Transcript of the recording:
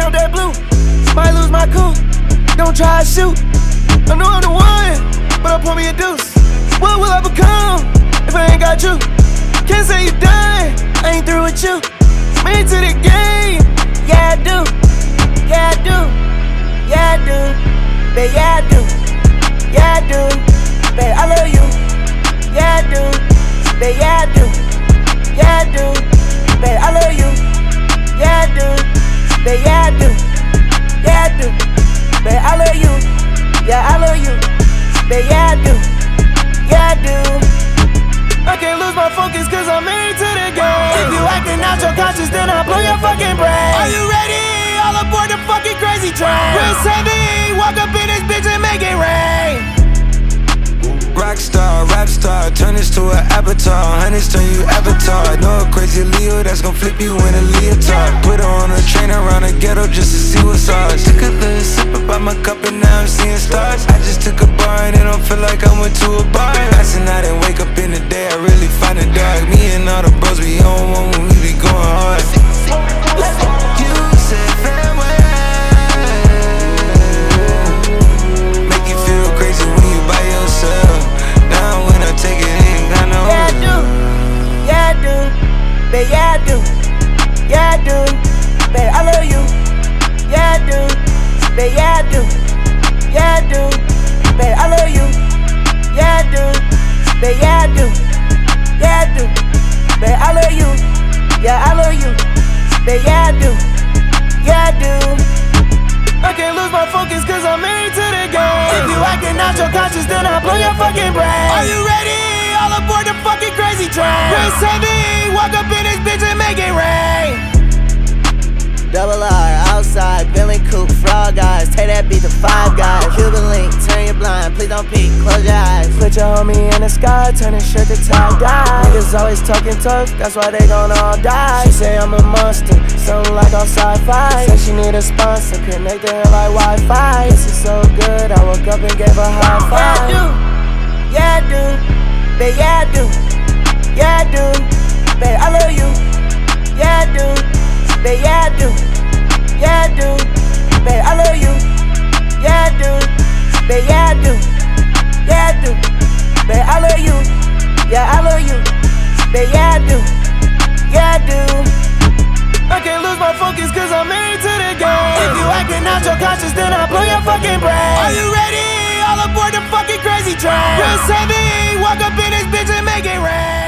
up that blue. Might lose my cool. Don't try to shoot. I know I'm the one, but I'll pour me a deuce. What will I become if I ain't got you? Can't say you done, I ain't through with you. Made to the game, yeah I do. Yeah I do, yeah I do. Babe, yeah I do, yeah I do. Babe, I love you, yeah I do. Babe, yeah I do, yeah I do. Babe, I love you, yeah I do. Babe, yeah I do, yeah I do. Babe, I love you, yeah I love you. Babe, yeah I do, yeah I do. I can't lose my focus cause I'm married to the game. If you acting out your conscience, then I'll blow your fucking brain. Are you ready? All aboard the fucking crazy train. Prince Heavy, walk up in this bitch and make it rain. Rockstar, rap star, turn this to an avatar. Hundreds turn you avatar. Know a crazy Leo that's gon' flip you in a leotard. Put her on a train around the ghetto just to see what's ours. Took a little sip about my cup and now I'm seeing stars. I just took a bar and it don't feel like I went to a bar. Passing out and wake up in the day, I really find it dark. Me and all the bros, we on one when we be going hard. You said farewell. Make you feel crazy when you by yourself. Now when I take it, ain't got no. Yeah I do, yeah I do. Babe, yeah I do, yeah I do. Babe, I love you, yeah I do. Babe, yeah I do, yeah I do. Babe, I love you, yeah I do. Babe, yeah I do, yeah I do. Babe, I love you, yeah I love you. Babe, yeah I do, yeah I do. I can't lose my focus cause I'm married to the game. If you acting out your conscience, then I'll blow your fucking brain. Are you ready? All aboard the fucking crazy train. Prince Heavy, walk up in this bitch and make it rain. Double R, outside, feeling cool, frog eyes. Take that beat to 5 guys. Cuban link, turn your blind, please don't peek, close your eyes. Put your homie in the sky, turn his shirt to tie-dye. Niggas always talking tough, that's why they gon' all die. She say I'm a monster, something like on sci-fi. Say she need a sponsor, connect to her like Wi-Fi. This is so good, I woke up and gave her a high five. Yeah I do, babe, yeah I do, yeah I do. Babe, I love you, yeah I do. Babe, yeah I do, yeah I do. Babe, I love you, yeah I do. Babe, yeah I do, yeah I do. Babe, I love you, yeah I love you. Babe, yeah I do, yeah I do. I can't lose my focus cause I'm married to the game. If you acting out your conscience, then I'll blow your fucking brain. Are you ready? All aboard the fucking crazy train. Prince Heavy, walk up in this bitch and make it rain.